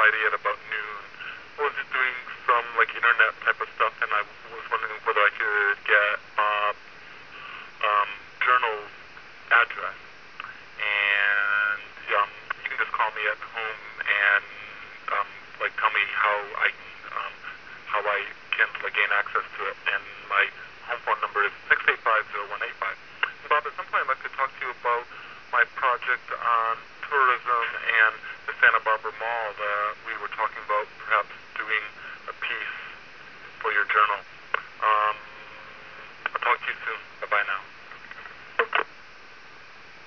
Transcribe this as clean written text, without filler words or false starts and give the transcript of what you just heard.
Friday at about noon. I was doing some like internet type of stuff, and I was wondering whether I could get journal's address. And you can just call me at home and like tell me how I can like gain access to it. And my home phone number is 685-0185. Bob, at some point I'd like to talk to you about my project on tourism and the Santa Barbara Mall that we were talking about perhaps doing a piece for your journal. I'll talk to you soon. Bye-bye now.